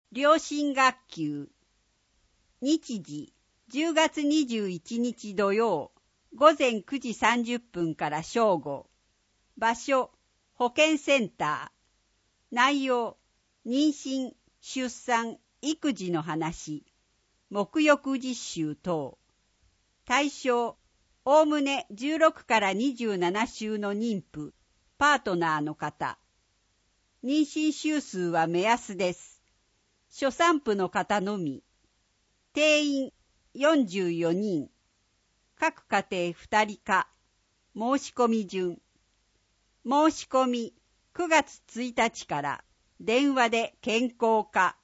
良心学級。日時、10月21日土曜、午前9時30分から正午。場所、保健センター。内容、妊娠、出産、育児の話。沐浴実習等。対象、おおむね16から27週の妊婦、パートナーの方。妊娠週数は目安です。初産婦の方のみ。定員44人。各家庭2人か。申し込み順。申し込み9月1日から電話で健康課